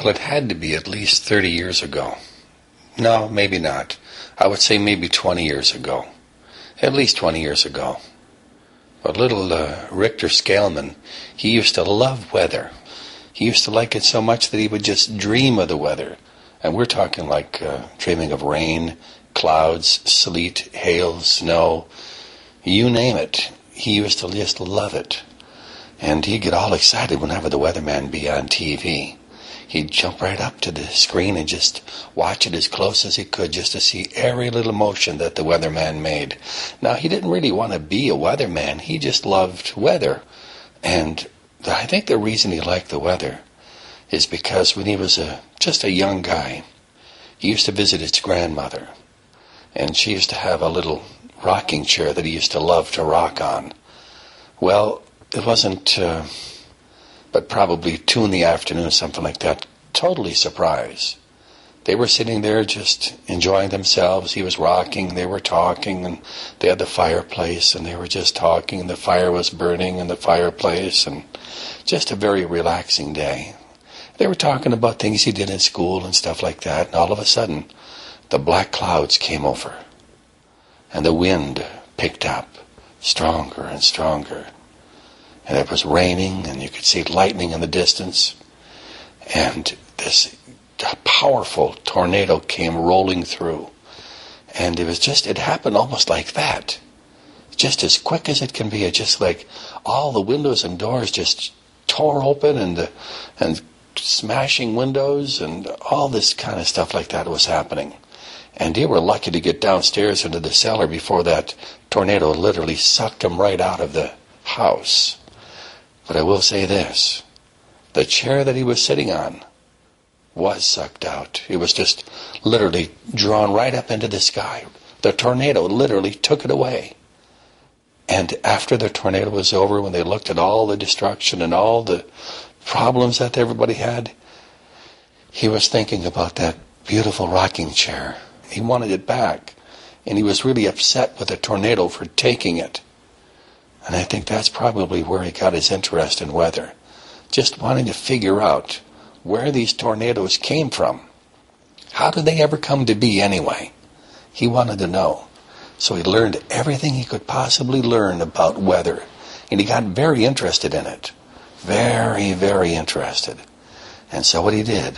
Well, it had to be at least 30 years ago. No, maybe not. I would say maybe 20 years ago. At least 20 years ago. But little Richter Scalman, he used to love weather. He used to like it so much that he would just dream of the weather. And we're talking like dreaming of rain, clouds, sleet, hail, snow, you name it. He used to just love it. And he'd get all excited whenever the weatherman be on TV. He'd jump right up to the screen and just watch it as close as he could just to see every little motion that the weatherman made. Now, he didn't really want to be a weatherman. He just loved weather. And I think the reason he liked the weather is because when he was just a young guy, he used to visit his grandmother. And she used to have a little rocking chair that he used to love to rock on. Well, it wasn't but probably 2 in the afternoon, something like that. Totally surprised. They were sitting there just enjoying themselves. He was rocking, they were talking, and they had the fireplace, and they were just talking, and the fire was burning in the fireplace, and just a very relaxing day. They were talking about things he did in school and stuff like that, and all of a sudden, the black clouds came over, and the wind picked up, stronger and stronger. And it was raining, and you could see lightning in the distance. And this powerful tornado came rolling through. And it happened almost like that. Just as quick as it can be. It just like all the windows and doors just tore open and smashing windows and all this kind of stuff like that was happening. And they were lucky to get downstairs into the cellar before that tornado literally sucked them right out of the house. But I will say this, the chair that he was sitting on was sucked out. It was just literally drawn right up into the sky. The tornado literally took it away. And after the tornado was over, when they looked at all the destruction and all the problems that everybody had, he was thinking about that beautiful rocking chair. He wanted it back. And he was really upset with the tornado for taking it. And I think that's probably where he got his interest in weather. Just wanting to figure out where these tornadoes came from. How did they ever come to be anyway? He wanted to know. So he learned everything he could possibly learn about weather. And he got very interested in it. Very, very interested. And so what he did,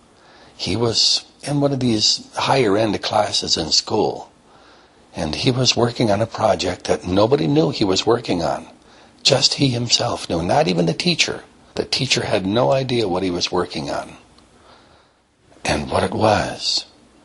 he was in one of these higher end classes in school. And he was working on a project that nobody knew he was working on. Just he himself knew, not even the teacher. The teacher had no idea what he was working on. And what it was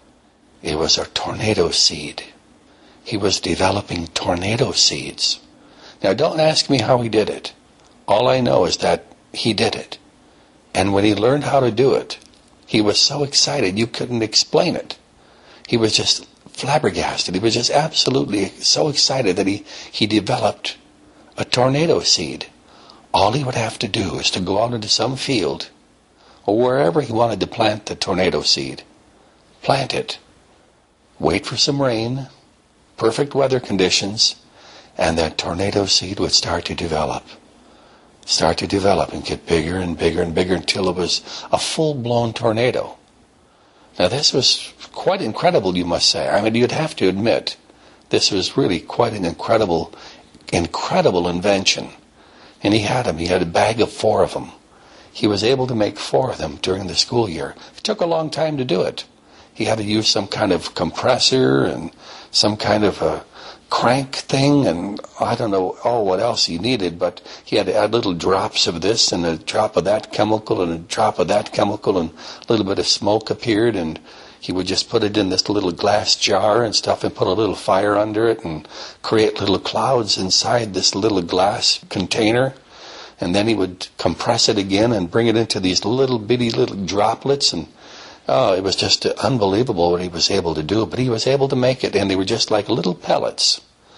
a tornado seed. He was developing tornado seeds. Now, don't ask me how he did it. All I know is that he did it. And when he learned how to do it, he was so excited you couldn't explain it. He was just flabbergasted. He was just absolutely so excited that he developed a tornado seed. All he would have to do is to go out into some field or wherever he wanted to plant the tornado seed. Plant it. Wait for some rain, perfect weather conditions, and that tornado seed would start to develop. Start to develop and get bigger and bigger and bigger until it was a full-blown tornado. Now, this was quite incredible, you must say. I mean, you'd have to admit, this was really quite an incredible invention. And he had them. He had a bag of 4 of them. He was able to make 4 of them during the school year. It took a long time to do it. He had to use some kind of compressor and some kind of a crank thing, and I don't know what else he needed, but he had to add little drops of this and a drop of that chemical and a drop of that chemical, and a little bit of smoke appeared, and he would just put it in this little glass jar and stuff and put a little fire under it and create little clouds inside this little glass container. And then he would compress it again and bring it into these little bitty little droplets, and it was just unbelievable what he was able to do. But he was able to make it, and they were just like little pellets,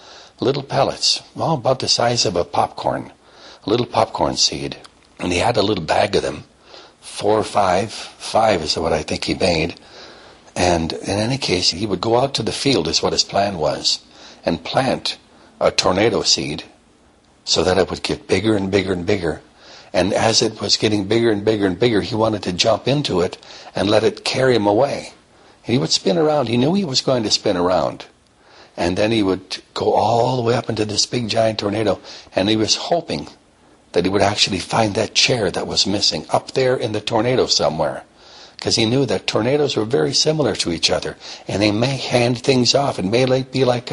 about the size of a little popcorn seed. And he had a little bag of them, 4 or 5. 5 is what I think he made. And in any case, he would go out to the field, is what his plan was, and plant a tornado seed so that it would get bigger and bigger and bigger. And as it was getting bigger and bigger and bigger, he wanted to jump into it and let it carry him away. He would spin around. He knew he was going to spin around. And then he would go all the way up into this big giant tornado. And he was hoping that he would actually find that chair that was missing up there in the tornado somewhere. Because he knew that tornadoes were very similar to each other. And they may hand things off. It may be like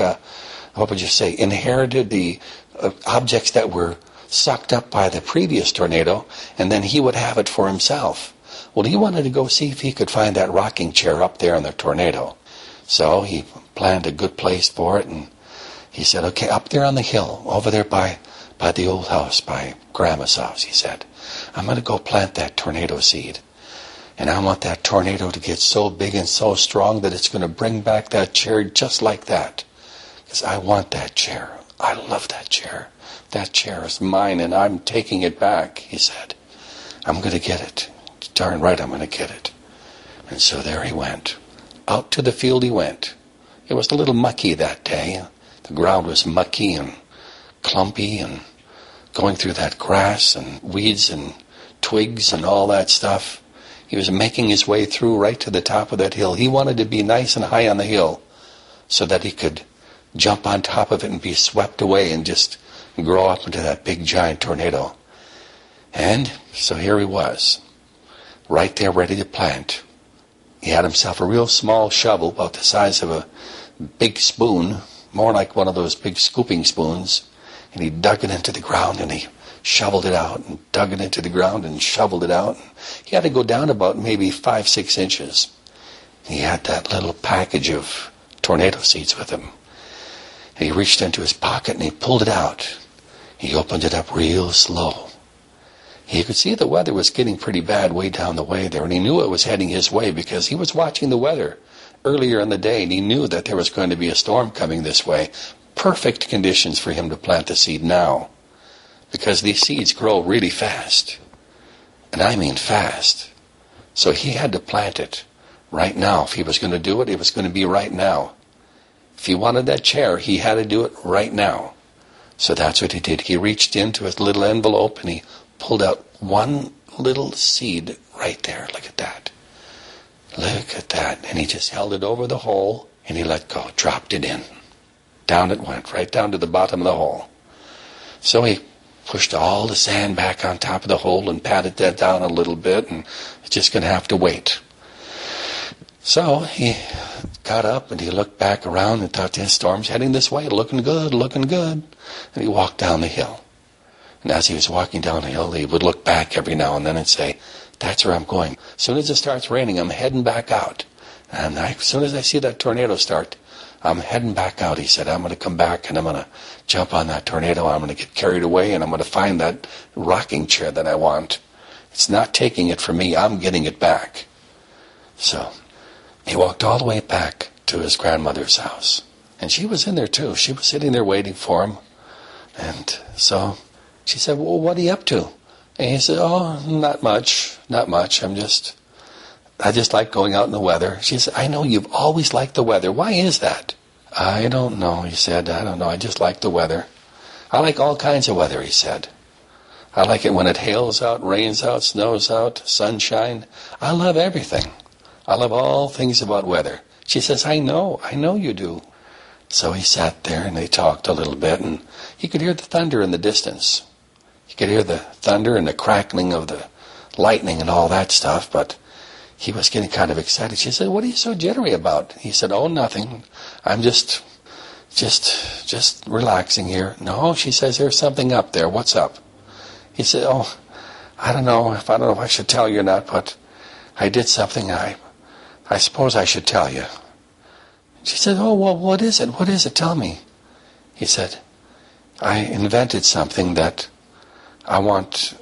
inherited the objects that were sucked up by the previous tornado. And then he would have it for himself. Well, he wanted to go see if he could find that rocking chair up there in the tornado. So he planned a good place for it, and he said, okay, up there on the hill, over there by the old house, by Grandma's house, he said, I'm going to go plant that tornado seed. And I want that tornado to get so big and so strong that it's going to bring back that chair just like that. Because I want that chair. I love that chair. That chair is mine, and I'm taking it back, he said. I'm going to get it. Darn right I'm going to get it. And so there he went. Out to the field he went. It was a little mucky that day. The ground was mucky and clumpy and going through that grass and weeds and twigs and all that stuff. He was making his way through right to the top of that hill. He wanted to be nice and high on the hill so that he could jump on top of it and be swept away and just grow up into that big giant tornado. And so here he was, right there ready to plant. He had himself a real small shovel about the size of a big spoon, more like one of those big scooping spoons, and he dug it into the ground and he shoveled it out and dug it into the ground and shoveled it out. He had to go down about maybe 5-6 inches. He had that little package of tornado seeds with him. And he reached into his pocket and he pulled it out. He opened it up real slow. He could see the weather was getting pretty bad way down the way there, and he knew it was heading his way because he was watching the weather earlier in the day, and he knew that there was going to be a storm coming this way. Perfect conditions for him to plant the seed now, because these seeds grow really fast, and I mean fast. So he had to plant it right now. If he was going to do it, it was going to be right now. If he wanted that chair, he had to do it right now. So that's what he did. He reached into his little envelope and he pulled out one little seed right there. Look at that. Look at that. And he just held it over the hole and he let go, dropped it in. Down it went, right down to the bottom of the hole. So he pushed all the sand back on top of the hole and patted that down a little bit, and it's just going to have to wait. So he got up and he looked back around and thought, the storm's heading this way, looking good, looking good. And he walked down the hill. And as he was walking down the hill, he would look back every now and then and say, that's where I'm going. As soon as it starts raining, I'm heading back out. And as soon as I see that tornado start, I'm heading back out. He said, I'm going to come back and I'm going to jump on that tornado. I'm going to get carried away and I'm going to find that rocking chair that I want. It's not taking it from me. I'm getting it back. So he walked all the way back to his grandmother's house. And she was in there too. She was sitting there waiting for him. And so she said, well, what are you up to? And he said, oh, not much. I just like going out in the weather. She said, I know you've always liked the weather. Why is that? I don't know, he said. I don't know. I just like the weather. I like all kinds of weather, he said. I like it when it hails out, rains out, snows out, sunshine. I love everything. I love all things about weather. She says, I know you do. So he sat there and they talked a little bit, and he could hear the thunder in the distance. He could hear the thunder and the crackling of the lightning and all that stuff, but he was getting kind of excited. She said, what are you so jittery about? He said, oh, nothing. I'm just relaxing here. No, she says, there's something up there. What's up? He said, oh, I don't know if I should tell you or not, but I did something I suppose I should tell you. She said, oh, well, what is it? What is it? Tell me. He said, I invented something that I want.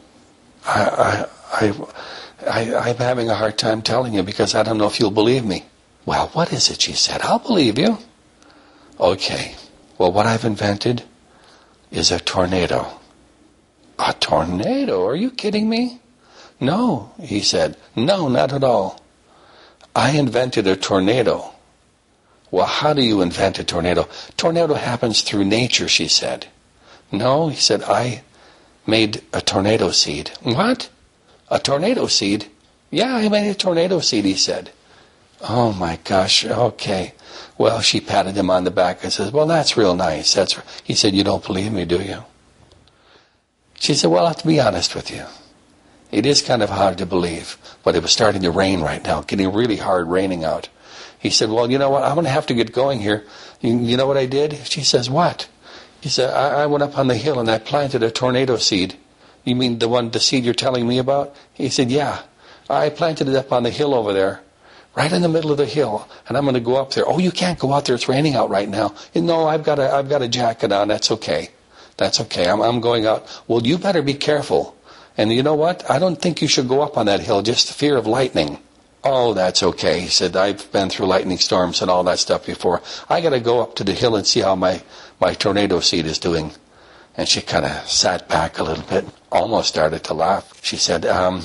I'm having a hard time telling you because I don't know if you'll believe me. Well, what is it? She said, I'll believe you. Okay. Well, what I've invented is a tornado. A tornado? Are you kidding me? No, he said. No, not at all. I invented a tornado. Well, how do you invent a tornado? Tornado happens through nature, she said. No, he said, I made a tornado seed. What? A tornado seed? Yeah, I made a tornado seed, he said. Oh my gosh, okay. Well, she patted him on the back and says, well, that's real nice. He said, you don't believe me, do you? She said, well, I have to be honest with you. It is kind of hard to believe, but it was starting to rain right now, getting really hard raining out. He said, well, you know what, I'm going to have to get going here. You know what I did? She says, what? He said, I went up on the hill and I planted a tornado seed. You mean the seed you're telling me about? He said, yeah. I planted it up on the hill over there, right in the middle of the hill, and I'm going to go up there. Oh, you can't go out there. It's raining out right now. No, I've got a jacket on. That's okay. That's okay. I'm going out. Well, you better be careful. And you know what? I don't think you should go up on that hill, just the fear of lightning. Oh, that's okay. He said, I've been through lightning storms and all that stuff before. I got to go up to the hill and see how my tornado seed is doing. And she kind of sat back a little bit, almost started to laugh. She said,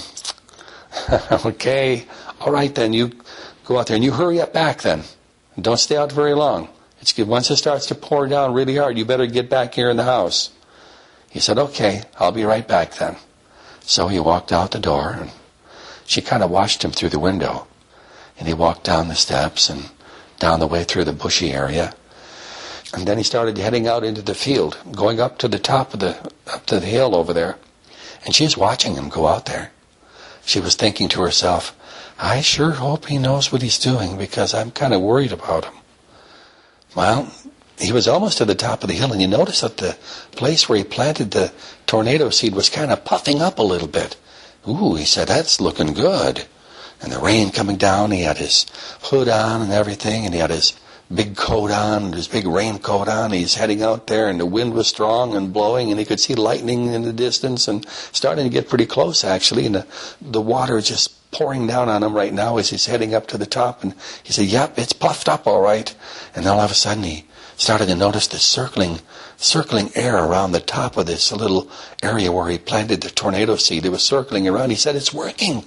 okay, all right then, you go out there and you hurry up back then. Don't stay out very long. Once it starts to pour down really hard, you better get back here in the house. He said, okay, I'll be right back then. So he walked out the door, and she kind of watched him through the window. And he walked down the steps and down the way through the bushy area. And then he started heading out into the field, going up to the top of up to the hill over there. And she was watching him go out there. She was thinking to herself, I sure hope he knows what he's doing, because I'm kind of worried about him. Well, he was almost to the top of the hill, and you notice that the place where he planted the tornado seed was kind of puffing up a little bit. Ooh, he said, that's looking good. And the rain coming down, he had his hood on and everything, and he had his big coat on, his big raincoat on. He's heading out there, and the wind was strong and blowing, and he could see lightning in the distance, and starting to get pretty close, actually, and the water is just pouring down on him right now as he's heading up to the top. And he said, yep, it's puffed up all right. And then all of a sudden he started to notice the circling air around the top of this little area where he planted the tornado seed. It was circling around. He said, it's working.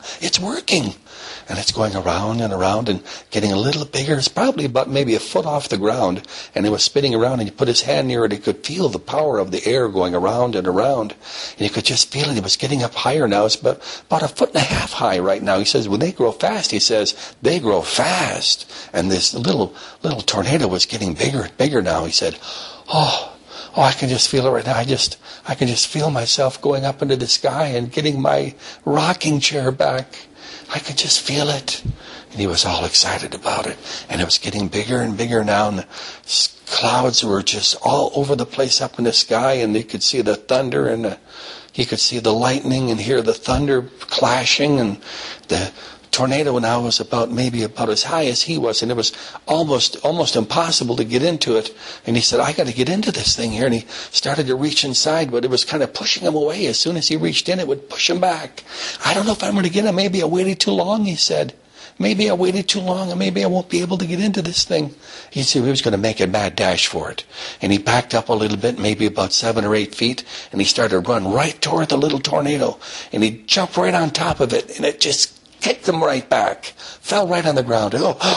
And it's going around and getting a little bigger. It's probably about maybe a foot off the ground. And it was spinning around, and he put his hand near it. He could feel the power of the air going around and around. And he could just feel it. It was getting up higher now. It's about 1.5 feet high right now. He says, when they grow fast, he says, they grow fast. And this little tornado was getting bigger and bigger now. He said, oh, I can just feel it right now. I can just feel myself going up into the sky and getting my rocking chair back. I could just feel it. And he was all excited about it. And it was getting bigger and bigger now. And the clouds were just all over the place up in the sky. And they could see the thunder, and he could see the lightning and hear the thunder clashing. And the tornado now was maybe about as high as he was, and it was almost impossible to get into it. And he said, I got to get into this thing here. And he started to reach inside, but it was kind of pushing him away. As soon as he reached in, it would push him back. I don't know if I'm going to get him. Maybe I waited too long, he said. Maybe I waited too long, and maybe I won't be able to get into this thing. He said he was going to make a mad dash for it. And he backed up a little bit, maybe about 7 or 8 feet, and he started to run right toward the little tornado. And he jumped right on top of it, and it just kicked him right back. Fell right on the ground.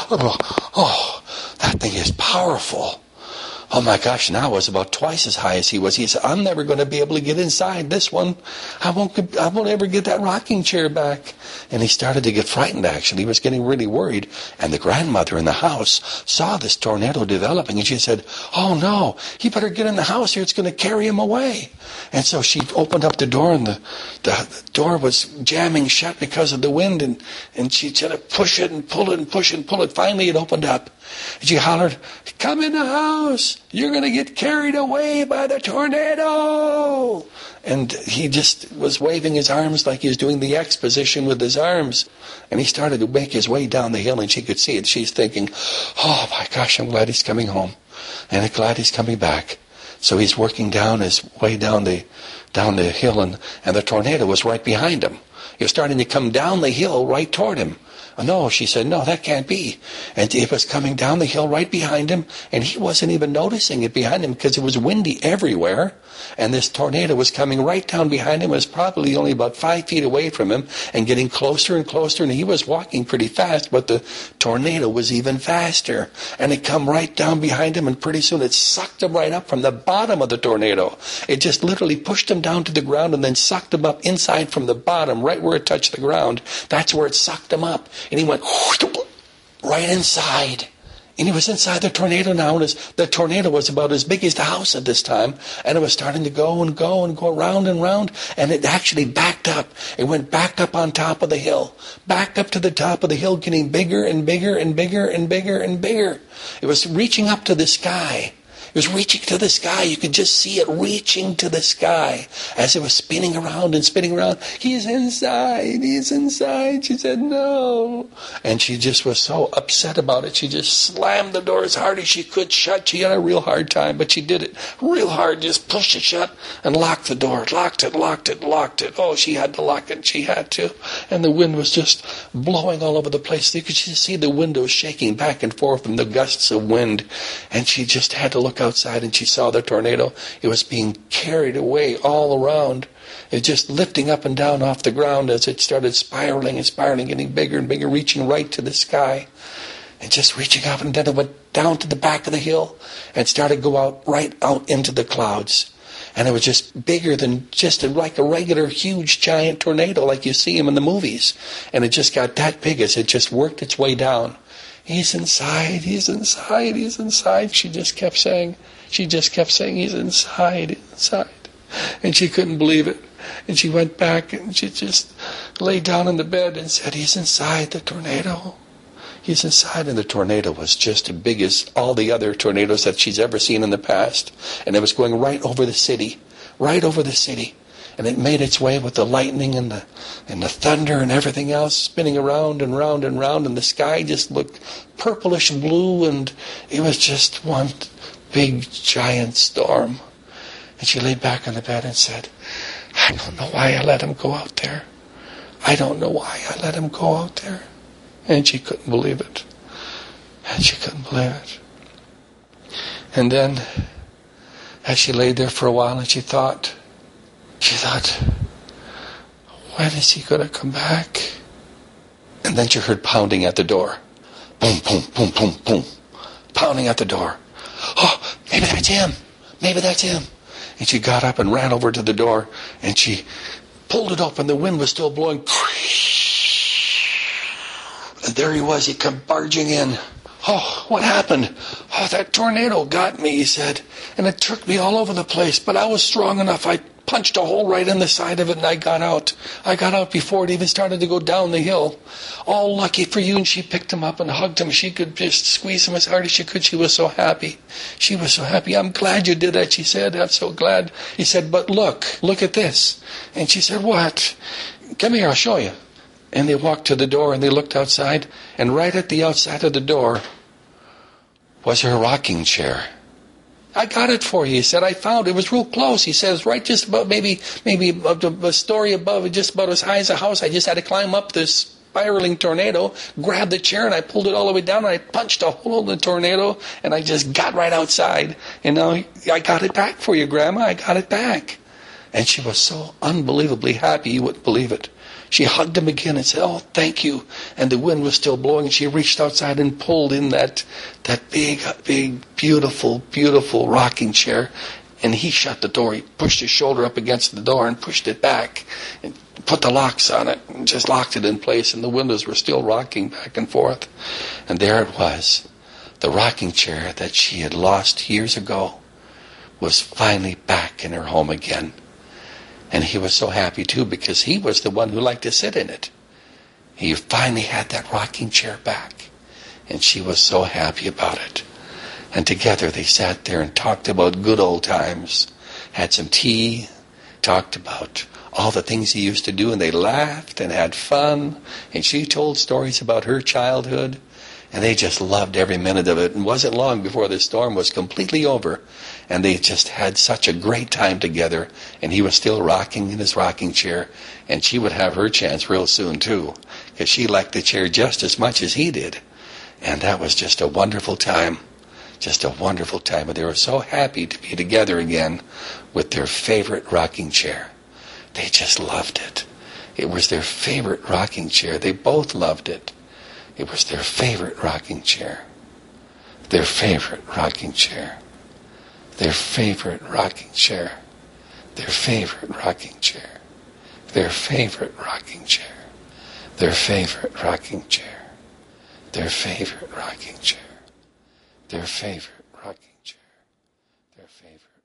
Oh, that thing is powerful. Oh my gosh, now it was about twice as high as he was. He said, I'm never going to be able to get inside this one. I won't ever get that rocking chair back. And he started to get frightened, actually. He was getting really worried. And the grandmother in the house saw this tornado developing, and she said, oh no, he better get in the house here. It's going to carry him away. And so she opened up the door, and the door was jamming shut because of the wind, and she tried to push it and pull it and push it and pull it. Finally it opened up. And she hollered, come in the house. You're going to get carried away by the tornado. And he just was waving his arms like he was doing the X position with his arms. And he started to make his way down the hill, and she could see it. She's thinking, oh my gosh, I'm glad he's coming home. And I'm glad he's coming back. So he's working down his way down the hill, and the tornado was right behind him. It was starting to come down the hill right toward him. No, she said, no, that can't be. And it was coming down the hill right behind him, and he wasn't even noticing it behind him because it was windy everywhere. And this tornado was coming right down behind him. It was probably only about 5 feet away from him and getting closer and closer. And he was walking pretty fast, but the tornado was even faster. And it come right down behind him, and pretty soon it sucked him right up from the bottom of the tornado. It just literally pushed him down to the ground and then sucked him up inside from the bottom, right where it touched the ground. That's where it sucked him up. And he went right inside. And he was inside the tornado now, and the tornado was about as big as the house at this time, and it was starting to go and go and go round and round, and it actually backed up. It went back up on top of the hill, back up to the top of the hill, getting bigger and bigger and bigger and bigger and bigger. It was reaching up to the sky. It was reaching to the sky. You could just see it reaching to the sky as it was spinning around and spinning around. He's inside. He's inside. She said, no. And she just was so upset about it. She just slammed the door as hard as she could shut. She had a real hard time, but she did it real hard. Just pushed it shut and locked the door. Locked it. Oh, she had to lock it. She had to. And the wind was just blowing all over the place. You could just see the windows shaking back and forth from the gusts of wind. And she just had to look outside, and she saw the tornado. It was being carried away all around. It was just lifting up and down off the ground as it started spiraling and spiraling, getting bigger and bigger, reaching right to the sky. And just reaching up, and then it went down to the back of the hill and started to go right out into the clouds. And it was just bigger than just like a regular huge giant tornado like you see them in the movies. And it just got that big as it just worked its way down. He's inside, he's inside, he's inside. She just kept saying, he's inside, inside. And she couldn't believe it. And she went back and she just lay down in the bed and said, he's inside the tornado. He's inside. And the tornado was just as big as all the other tornadoes that she's ever seen in the past. And it was going right over the city. And it made its way with the lightning and the thunder and everything else, spinning around and round and round, and the sky just looked purplish blue, and it was just one big giant storm. And she lay back on the bed and said, I don't know why I let him go out there. I don't know why I let him go out there. And she couldn't believe it. And then, as she lay there for a while, and she thought, when is he going to come back? And then she heard pounding at the door. Boom, boom, boom, boom, boom. Pounding at the door. Oh, maybe that's him. And she got up and ran over to the door, and she pulled it open. The wind was still blowing. And there he was. He come barging in. Oh, what happened? Oh, that tornado got me, he said. And it took me all over the place, but I was strong enough. I punched a hole right in the side of it, and I got out. I got out before it even started to go down the hill. All lucky for you. And she picked him up and hugged him. She could just squeeze him as hard as she could. She was so happy. I'm glad you did that, she said. I'm so glad. He said, but look at this. And she said, what? Come here, I'll show you. And they walked to the door, and they looked outside, and right at the outside of the door was her rocking chair. I got it for you, he said. I found it. It was real close. He says, right just about maybe a story above, just about as high as a house. I just had to climb up this spiraling tornado, grab the chair, and I pulled it all the way down, and I punched a hole in the tornado, and I just got right outside. And now I got it back for you, Grandma. I got it back. And she was so unbelievably happy, you wouldn't believe it. She hugged him again and said, oh, thank you. And the wind was still blowing, and she reached outside and pulled in that big, beautiful, beautiful rocking chair. And he shut the door. He pushed his shoulder up against the door and pushed it back and put the locks on it and just locked it in place. And the windows were still rocking back and forth. And there it was. The rocking chair that she had lost years ago was finally back in her home again. And he was so happy, too, because he was the one who liked to sit in it. He finally had that rocking chair back. And she was so happy about it. And together they sat there and talked about good old times. Had some tea, talked about all the things he used to do, and they laughed and had fun. And she told stories about her childhood. And they just loved every minute of it. And it wasn't long before the storm was completely over. And they just had such a great time together. And he was still rocking in his rocking chair. And she would have her chance real soon, too. Because she liked the chair just as much as he did. And that was just a wonderful time. Just a wonderful time. And they were so happy to be together again with their favorite rocking chair. They just loved it. It was their favorite rocking chair. They both loved it. It was their favorite rocking chair. Their favorite rocking chair. Their favorite rocking chair. Their favorite rocking chair. Their favorite rocking chair. Their favorite rocking chair. Their favorite rocking chair. Their favorite rocking chair. Their favorite